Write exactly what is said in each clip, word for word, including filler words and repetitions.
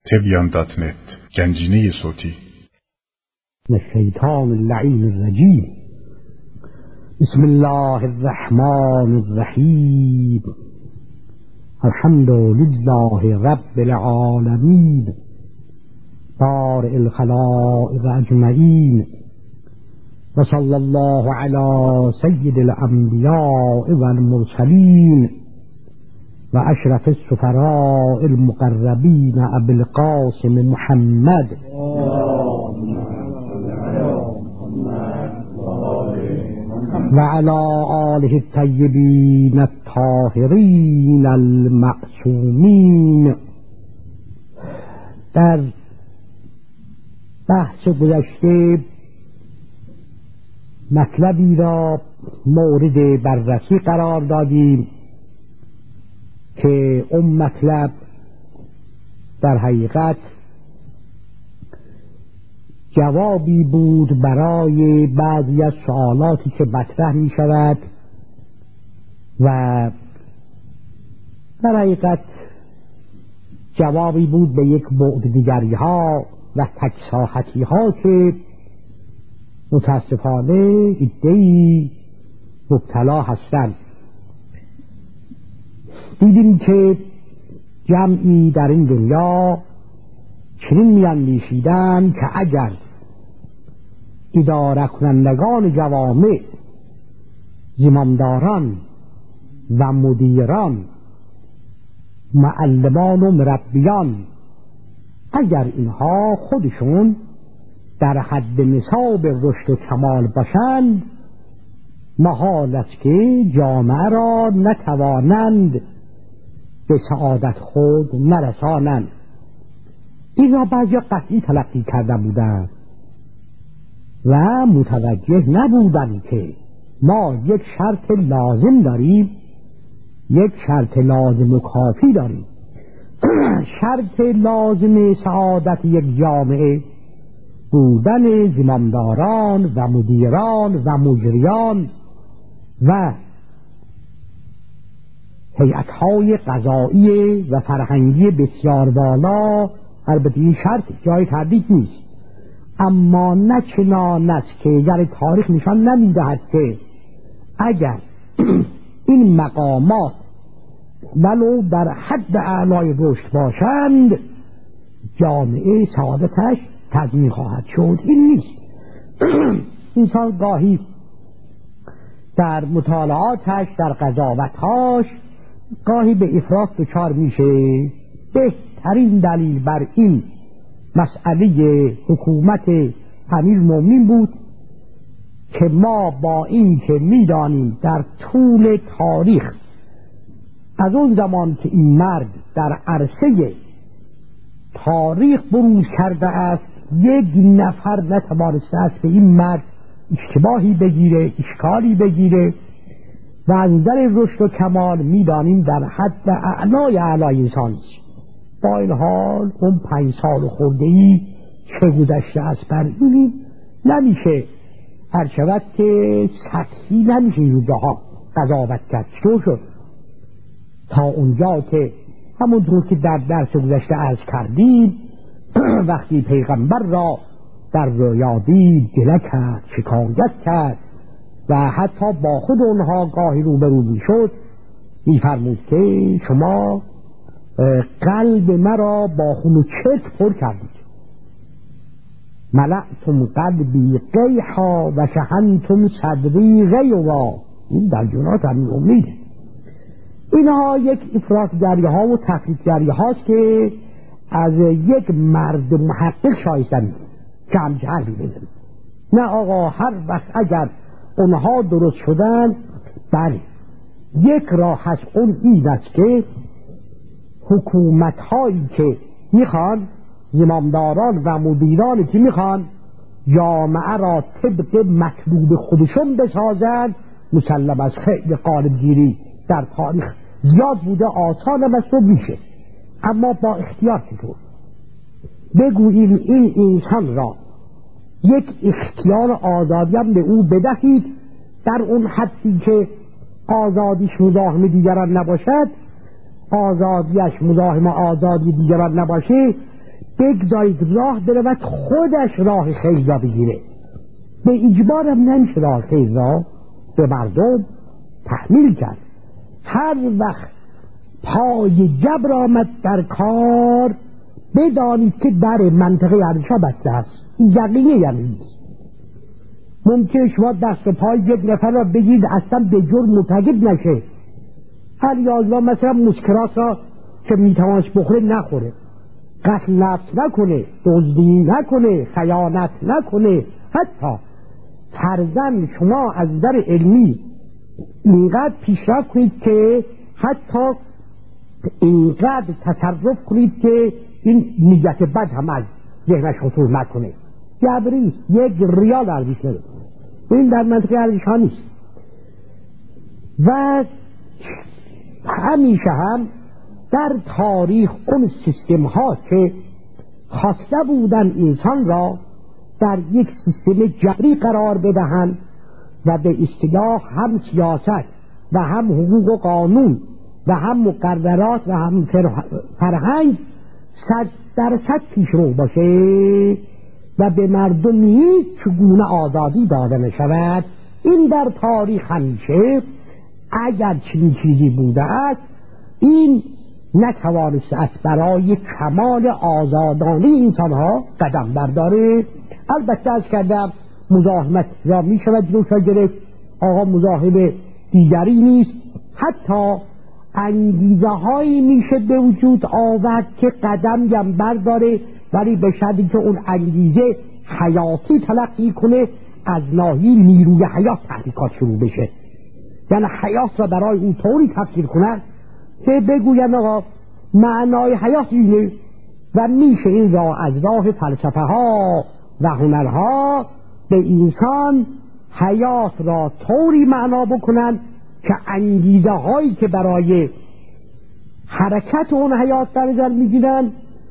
تبیان دات نت گنجینه صوتی. الشیطان اللعین الرجیم. بسم الله الرحمن الرحیم. الحمد لله رب العالمین بارئ الخلائق اجمعین و صلی الله علی سید الانبیاء و المرسلین و اشرف السفراء المقربین ابی القاسم محمد و علی آله الطیبین الطاهرین المعصومین. در بحث گذشته مطلبی را مورد بررسی قرار دادیم که اون مطلب در حقیقت جوابی بود برای بعضی از سوالاتی که مطرح می شود و در حقیقت جوابی بود به یک بعد دیگری ها و تکساحتی ها که متاسفانه عده‌ای مبتلا هستند. دیدیم که جمعی در این دنیا چنین می‌اندیشیدند که اگر اداره کنندگان جوامع، زمامداران و مدیران، معلمان و مربیان، اگر اینها خودشون در حد نصاب رشد و کمال باشند، محال است که جامعه را نتوانند به سعادت خود نرسانند. این را بعضی قطعی تلقی کرده بودند و متوجه نبودند که ما یک شرط لازم داریم، یک شرط لازم و کافی داریم. شرط لازم سعادت یک جامعه بودن زمامداران و مدیران و مجریان و هیئت‌های قضایی و فرهنگی بسیار بالا. البته این شرط جای تردید نیست، اما نه چنان است که یعنی تاریخ نشان نمی‌دهد که اگر این مقامات ولو در حد اعلای رشد باشند جامعه سعادتش تضمین خواهد شد. این نیست. انسان گاهی در مطالعاتش، در قضاوتهاش گاهی به افراط دچار میشه. بهترین دلیل بر این مسئله حکومت امیرالمومنین بود که ما با این که میدانیم در طول تاریخ از اون زمان که این مرد در عرصه تاریخ بروز کرده است یک نفر نتوانسته است به این مرد اشتباهی بگیره، اشکالی بگیره و از نظر رشد و کمال میدانیم در حد اعلای اعلای انسان است. با این حال اون پنج سال خورده‌ای چه گذشته است بر این نمیشه هر شود که سطحی نمیشه روزها قضاوت کرد. چطور شد؟ تا اونجا که همونطور که در درس گذشته عرض کردیم وقتی پیغمبر را در رویا دید گله کرد، شکایت کرد و حتی با خود اونها گاهی روبرو میشد، میفرمود که شما قلب مرا با خون و چرک پر کردید، ملأتم قلبی قیحا و شحنتم صدری غیرا. این در جنات امیرالمومنین. اینها یک افراطگری ها و تفریطگری هاست که از یک مرد محقق شایستن که همچه حرفی بزنید. نه آقا، هر وقت اگر اونها درست شدن، بله یک راه هست، اون این است که حکومت هایی که میخوان، زمامداران و مدیرانی که میخوان جامعه را طبق مطلوب خودشون بسازند، مسلم از خیلی قالب گیری در تاریخ زیاد بوده، آسان است و میشه، اما با اختیار چطور؟ بگوییم این انسان را یک اختیار آزادی هم به او بدهید در اون حدی که آزادیش مزاحم دیگران نباشد، آزادیش مزاحم آزادی دیگران نباشه، بگذارید راه برود خودش راه خیر را بگیره. به اجبار هم نمیشه راه خیر را به مردم تحمیل کرد. هر وقت پای جبر آمد در کار بدانید که در منطقه ارشا بسته است. این یقینه یعنی ممکنه شما دست و پای یک نفر را بگید اصلا به جرم مرتکب نشه، الیازما مثلا مسکرات را که میتوانش بخوره نخوره، قتل نفس نکنه، دزدی نکنه، خیانت نکنه. حتی فرضاً شما از نظر علمی اینقدر پیشرفت کنید که حتی اینقدر تصرف کنید که این نیت بد هم از ذهنش خطور نکنه. جبری یک ریال ارزش نداره. این در منطقه ارزش ها نیست. و همیشه هم در تاریخ اون سیستم ها که خواسته بودن انسان را در یک سیستم جبری قرار بدهند و به اصطلاح هم سیاست و هم حقوق و قانون و هم مقررات و هم فرهنگ صد درصد پیشرو باشه و به مردم هیچ گونه آزادی داده نشود، این در تاریخ همیشه اگر چنین چیزی بوده است این نتوانسته است برای کمال آزادانه انسان ها قدم برداره. البته از کردم مزاحمت را می شود جلوش را گرفت. آقا مزاحم دیگری نیست. حتی انگیزه هایی میشه به وجود آورد که قدم هم برداره، ولی به شرطی که اون انگیزه حیاتی تلقی کنه، از ناحیه نیروی حیات تحریکات شروع بشه، یعنی حیات را برای اون طوری تفسیر کنن که بگوین آقا معنای حیات اینه و میشه این را از راه فلسفه ها و هنرها به انسان حیات را طوری معنا بکنن که انگیزه هایی که برای حرکت اون حیات در نظر میگیرن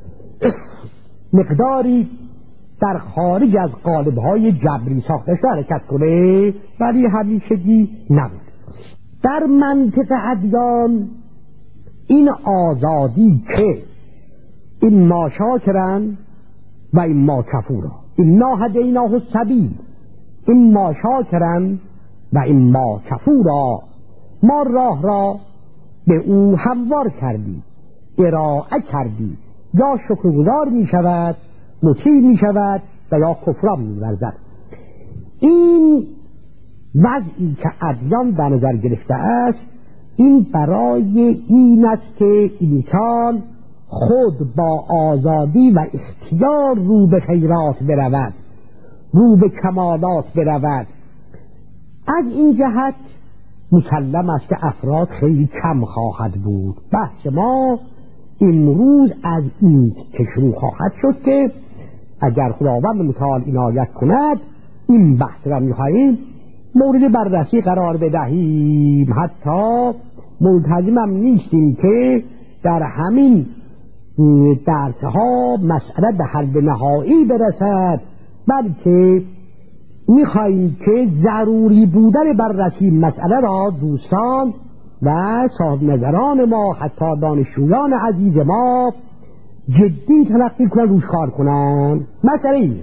مقداری در خارج از قالب های جبری ساخته شده حرکت کنه، ولی همیشگی نبود. در منطق ادیان این آزادی که این ما شاکرن و این ما کفورا، این نا هدیناه السبیل، این ما شاکرن و این ما کفورا، ما راه را به او هموار کردی، ارائه کردی، یا شکرگزار می شود، مطیع می شود و یا کفران می ورزد. این وضعی که ادیان در نظر گرفته است، این برای این است که انسان خود با آزادی و اختیار رو به خیرات برود، رو به کمالات برود. از این جهت مسلم است که افراد خیلی کم خواهد بود. بحث ما امروز از این که شروع خواهد شد که اگر خداوند متعال عنایت کند این بحث را می‌خواهیم مورد بررسی قرار بدهیم. حتی ملتزم هم نیستیم که در همین درس‌ها مسئله به حل نهایی برسد، بلکه می‌خواهیم که ضروری بودن بررسی مسئله را دوستان و صاحب نظران ما، حتی دانشجویان عزیز ما جدی تلقی کنن، روش کار کنن. مسئله این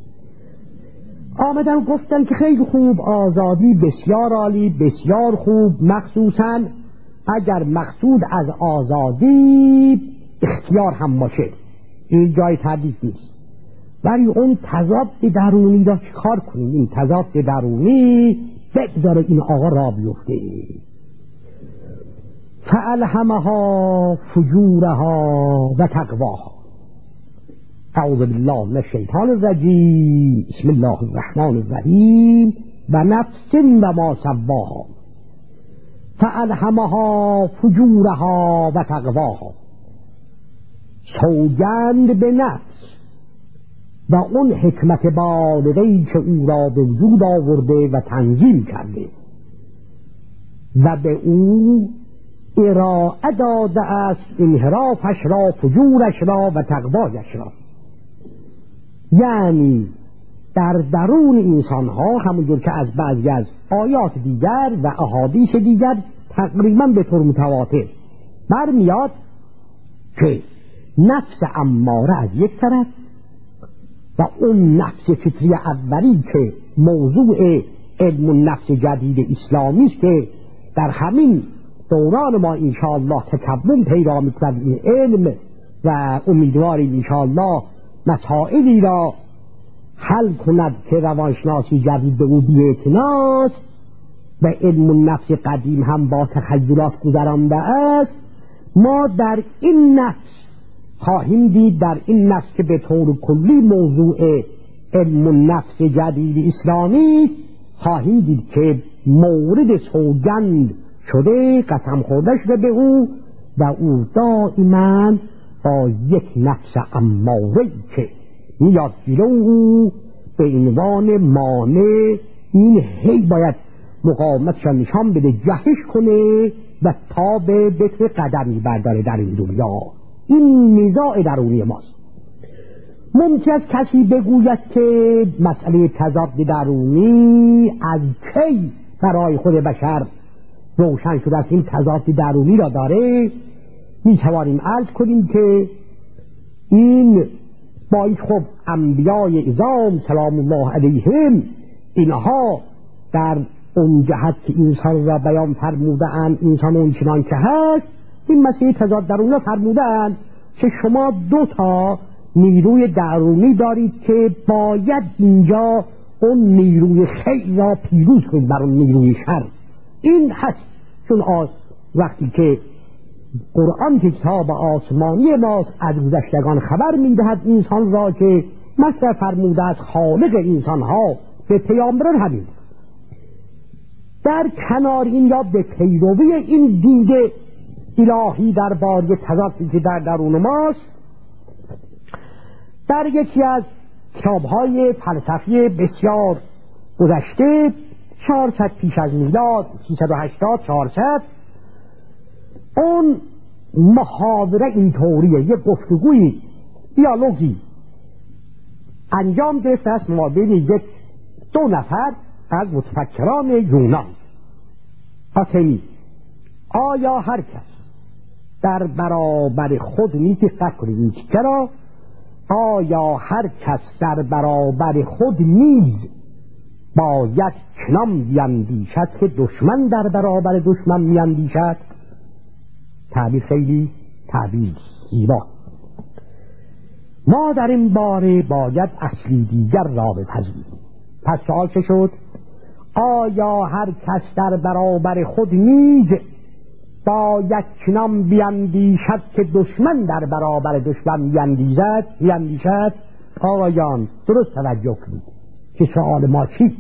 آمدن گفتن که خیلی خوب، آزادی بسیار عالی، بسیار خوب، مخصوصا اگر مقصود از آزادی اختیار هم باشه، این جای تردید نیست، ولی اون تضاد درونی را چه کار کنیم؟ این تضاد درونی بگذاره این آقا را بیفته. فألهمها فجورها و تقواها. اعوذ بالله من الشیطان الرجیم. بسم الله الرحمن الرحیم. و نفس و ما سواها فألهمها فجورها و تقواها. سوگند به نفس و اون حکمت بالغه‌ای که او را به وجود آورده و تنظیم کرده و به او ارائه داده است انحرافش را، فجورش را و تقوایش را. یعنی در درون انسان ها همونجور که از بعضی از آیات دیگر و احادیث دیگر تقریبا به طور متواتر برمیاد که نفس اماره از یک طرف و اون نفس فطری اولی که موضوع علم النفس جدید اسلامی است که در همین دوران ما انشاءالله تکون پیدا می‌کند این علم و امیدواریم انشاءالله مسائلی را حل کند که روانشناسی جدید به او بی‌اعتناست و علم النفس قدیم هم با تخیلات گذرانده است. ما در این نفس خواهیم دید، در این نفس که به طور کلی موضوع علم النفس جدید اسلامی خواهیم دید که مورد سوگند شده، قسم خورده شده به او و او دائما با یک نفس اماره که میاد جلو او به عنوان مانع این هی باید مقاومتش نشان بده، جهش کنه و تا به بتر قدمی برداره در این دنیا. این نزاع درونی ماست. ممکن است کسی بگوید که مسئله تضاد درونی از کی برای خود بشر روشن شده است، این تضاد درونی را داره. می توانیم عرض کنیم که این باید خب انبیای اعظام سلام الله علیهم اینها در اون جهت که انسان را بیان فرموده اند، انسان اون چنان که هست، این مسئله تضاد درونی فرموده اند که شما دو تا نیروی درونی دارید که باید اینجا اون نیروی خیر را پیروز کنید بر اون نیروی شر. این هست چون آز وقتی که قرآن که کتاب آسمانی ماست از گذشتگان خبر میدهد انسان را که مثل فرموده از خالق انسان ها به پیامبران همین در کنار این یا به پیروی این دیده الهی در باری تضادی که در درون ماست، در یکی از کتاب‌های فلسفی بسیار گذشته چهارصد پیش از میلاد سیصد و هشتاد چهارصد اون محاوره اینطوریه، یک گفتگوی دیالوگی انجام گرفته است ما بین یک دو نفر از متفکران یونان. آتنی آیا هر کس در برابر خود نیز دقت کنید این چرا آیا هر کس در برابر خود نیز باید چنان بیندیشد که دشمن در برابر دشمن میاندیشد؟ تعبیر خیلی تعبیر زیبا. ما در این باره باید اصلی دیگر را بپذیریم. پس سوال چه شد؟ آیا هر کس در برابر خود نیز باید چنان بیندیشد که دشمن در برابر دشمن میاندیشد؟ بیندیشد؟ آقایان درست توجه کنید که سوال ما چیست؟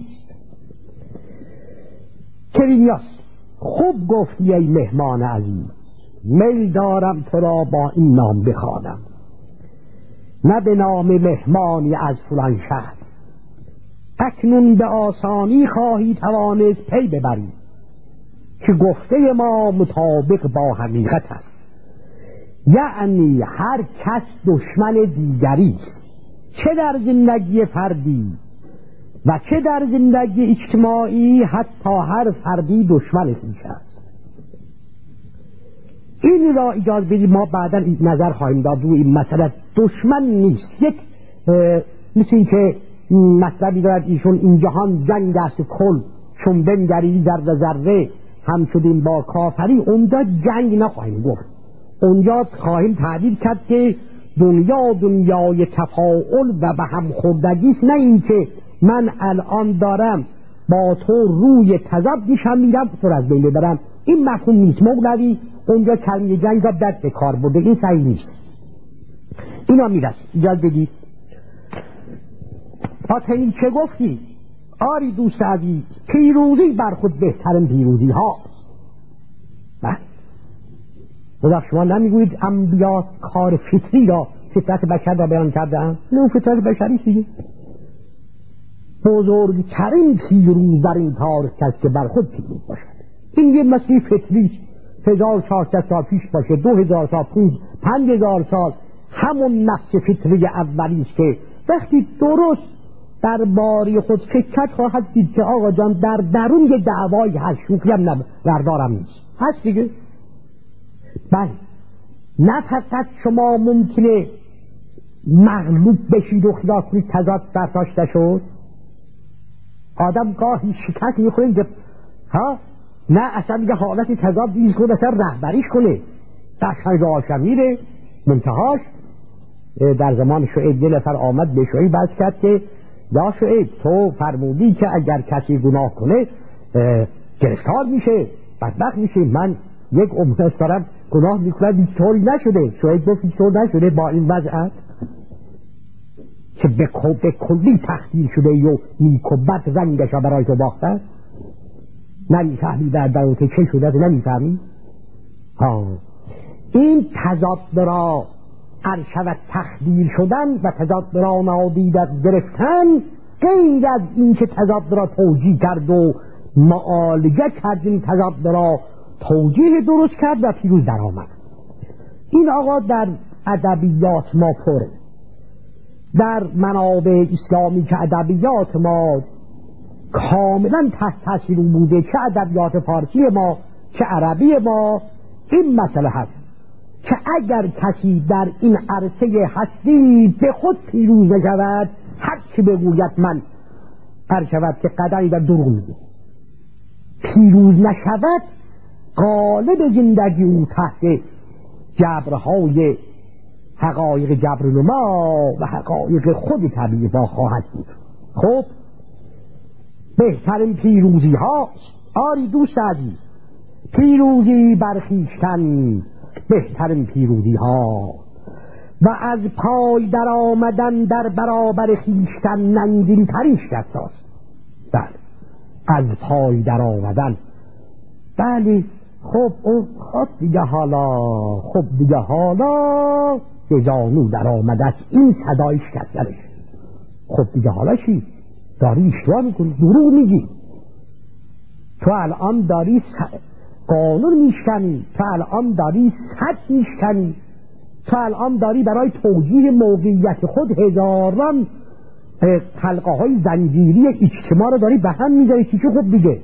کرینیاس خوب گفتی ای مهمان عزیز، میل دارم تو را با این نام بخوانم، نه به نام مهمانی از فلان شهر. اکنون به آسانی خواهی توانست پی ببری که گفته ما مطابق با حقیقت است. یعنی هر کس دشمن دیگری، چه در زندگی فردی و چه در زندگی اجتماعی، حتی هر فردی دشمن خویش است. این را اجازه بدید ما بعدا نظر خواهیم داد روی این مسئله. دشمن نیست، یک مثل این که مطلبی دارد ایشون این جهان جنگ است کل، چون بنگری ذره ذره هم شدیم با کافری. اونجا جنگ نخواهیم گفت، اونجا خواهیم تعبیر کرد که دنیا دنیای تفاعل و به هم خوردگی است، نه این که من الان دارم با تو روی تضاد میشم میرم تو از بین ببرم. این مفهوم نیست. مولوی اونجا کلمه جنگ را دست به کار برده، این صحیح نیست. اینا میرسه. اجازه بدید آتنی چه گفتی؟ آری دوست عزیز، پیروزی بر خود بهترین پیروزی ها. بله خدا شما نمیگویید انبیا کار فطری را فطرت بشر را بیان کردن؟ نه فطرت بشری دیگه. بزرگترین پیروز در این کار کسی که بر خود پیروز باشد. این یه مسئله فطری هزار چهارصد سال پیش باشه، دو هزار سال پیش، پنج هزار سال، همون نفس فطری اولی است که وقتی درست در باری خود فکر خواهد دید که آقا جان در درون یه دعوایی هست، شوخی هم نبردارم نیست هست دیگه. بله نه فقط شما ممکنه مغلوب بشید و خیال کنید تضاد برداشت نشد. آدم گاهی شکست میخوره که ها نه اصلا دیگه حالت تضاد دیز کنه، اصلا رهبریش کنه، دست راه میره. منتهاش در زمان شعیب یه نفر آمد به شعیب بحث کرد که یا شعیب تو فرمودی که اگر کسی گناه کنه گرفتار میشه، بدبخت میشه. من یک عمر دارم گناه میکنم هیچ طوری نشده. شعیب گفت هیچ طور نشده با این وضعت که به کلی تخدیر شده و نیک و بد رنگش را برای تو باخته. نمیفهمی در درون چه شده، نمیفهمی؟ ها این تضاد را ارشد تخدیر شدن و تضاد را نادیده گرفتن، غیر از این که تضاد را توجیه کرد و معالجه کرد، این تضاد را توجیه درست کرد و پیروز در آمد. این آقا در ادبیات ما پره، در منابع اسلامی که ادبیات ما کاملا تحت تاثیر بوده، چه ادبیات فارسی ما چه عربی ما، این مسئله هست که اگر کسی در این عرصه هستی به خود پیروز نشود، هر چی بگوید من هر شود که قدری در دروغ میگه، پیروز نشود، غالب زندگی او تحت جبرهای حقایق جبرنما و حقایق خود طبیعی با خواهد بود. خب بهترین پیروزی ها، آری دوست عزیز، پیروزی برخیشتن بهترین پیروزی ها و از پای در آمدن در برابر خیشتن ننگین ترین شکست هاست. بله از پای در آمدن. بله خب خب دیگه حالا خب دیگه حالا به جانو در آمده است، این صدای شکستنش. خب دیگه حالا چی؟ داری اشتباه میکنی، دروغ میگی، تو الان داری س... قانون میشکنی، تو الان داری سد میشکنی، تو الان داری برای توجیه موقعیت خود هزاران حلقه های زنجیری اجتماع رو داری به هم میذاری. چی خب دیگه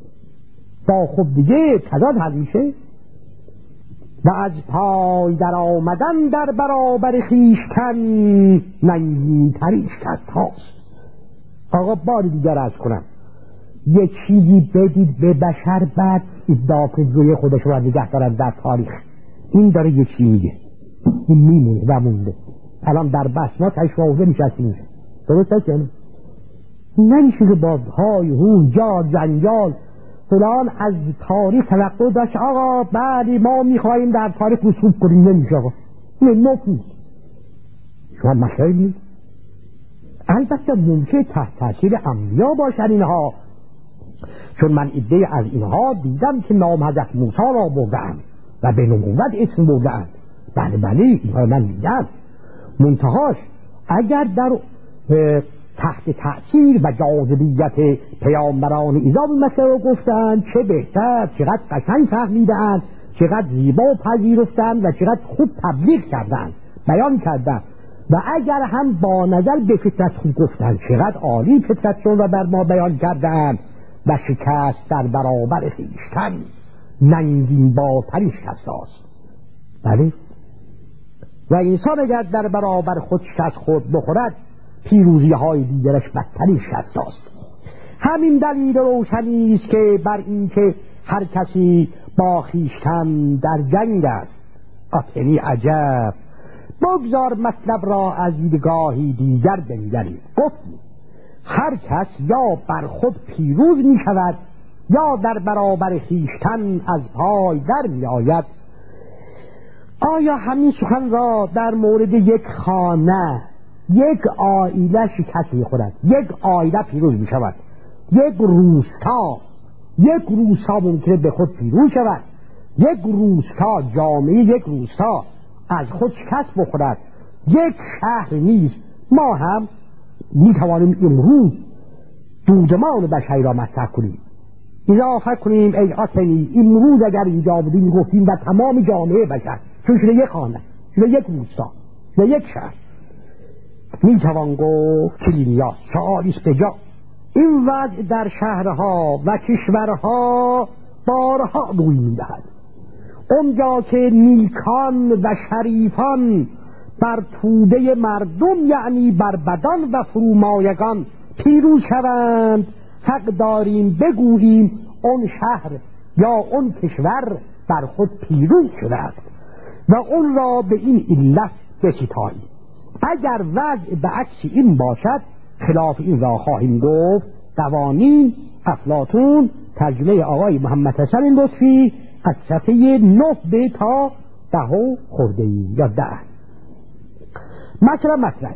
با خب دیگه تضاد حل میشه. و از پای در آمدن در برابر خیشتن ننگین ترین شکست هاست. آقا بار دیگر عرض کنم، یه چیزی بدید به بشر بعد ادعا کنید روی خودش رو نگه دارد در تاریخ. این داره یه چی میگه، این میمونه و مونده. الان در بس ما تشواهده نشستیم، درست هست یعنی نمیشه که با های هون جار جنجال فلان از تاریخ توقع داشت آقا بعدی ما میخواییم در تاریخ رسوب کنیم. نمیشه آقا، این نفت شما مسئله نیست. البته ممکنه تحت تاثیر انبیا باشن اینها، چون من ایده از اینها دیدم که نام حضرت موسی را بردن و به نبوت اسم بردن. بله بله اینها من دیدم. منتهاش اگر در تحت تأثیر و جاذبیت پیامبران ایزا مسئله رو گفتن، چه بهتر، چقدر قشنگ فهمیدن، چقدر زیبا پذیرفتن و چقدر خوب تبلیغ کردن، بیان کردن. و اگر هم با نظر به فطرت خوب گفتن، چقدر عالی فطرتشون و بر ما بیان کردن. و شکست در برابر خویشتن ننگین بالاترین شکست هاست. بله و انسان اگر در برابر خود شکست خود بخورد، پیروزی های دیگرش بدترین شکست هاست. همین دلیل روشنی است که بر این که هر کسی با خویشتن در جنگ است. آخری عجب، بگذار مطلب را از دیدگاهی دیگر بنگریم. گفتیم هر کس یا بر خود پیروز می شود یا در برابر خویشتن از پای در می آید. آیا همین سخن را در مورد یک خانه، یک عائله شکست می خورد، یک عائله پیروز می شود، یک روستا یک روستا ممکنه به خود پیروز شود، یک روستا جامعه یک روستا از خود شکست بخورد، یک شهر نیز. ما هم می توانیم امروز دودمان بشری را مطرح کنیم، اضافه کنیم ای آتنی امروز اگر اینجا بودیم می گفتیم و تمام جامعه بشر، چون شده یک خانه، شده یک روستا، شده یک شهر. می توان گفت کلینیا سوالیست به جا. این وضع در شهرها و کشورها بارها روی می دهد. اونجا که نیکان و شریفان بر توده مردم یعنی بر بدان و فرومایگان پیروز شوند، حق داریم بگوییم اون شهر یا اون کشور بر خود پیروز شده است و اون را به این علت بستاییم. اگر وضع به عکس این باشد خلاف این را خواهیم گفت. قوانین افلاطون، ترجمه آقای محمد حسن لطفی، از صفحه نه به تا ده و خورده ای یا ده. مثلا مطلب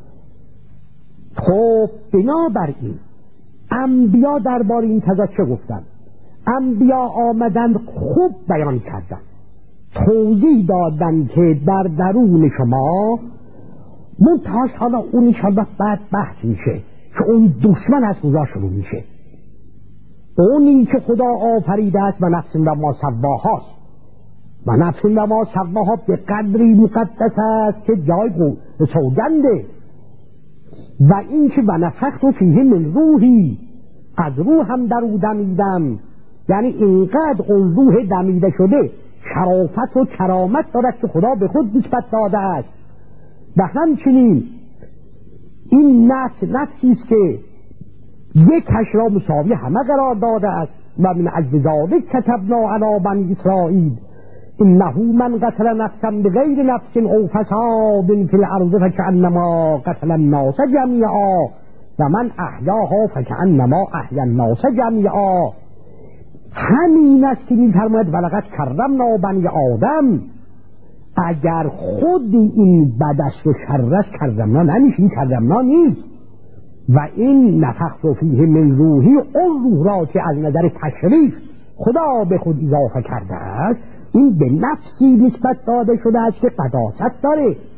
خب بنابراین انبیا درباره این تضاد چه گفتن؟ انبیا آمدن خوب بیان کردن، توضیح دادن که در درون شما منتهاش، حالا اون انشاءالله بعد بحث میشه که اون دشمن از کجا شروع میشه. اونی که خدا آفریده است و نفس و ما سواهاست و نفس و ما سواها به قدری مقدس است که جای سوگنده. و این که و نفخت فیه من روحی، از روح هم در او دمیدم، یعنی اینقدر اون روح دمیده شده شرافت و کرامت دارد که خدا به خود نسبت داده است. و همچنین این نفس نفسی است که یک کش را مساوی همه قرار داده است. و من اجل ذلک کتبنا علی بنی اسرائیل انه من قتل نفسا بغیر نفس او فساد فی الارض فکأنما قتل الناس جمیعا و من احیاها فکأنما احیا الناس جمیعا. همین است که می‌فرماید ولقد کرمنا بنی آدم. اگر خود این بد است و شر است کرمنا نمیشه، این کرمنا نیست. و این نفخت فیه من روحی، اون روح را که از نظر تشریف خدا به خود اضافه کرده است، این به نفسی نسبت داده شده است که قداست داره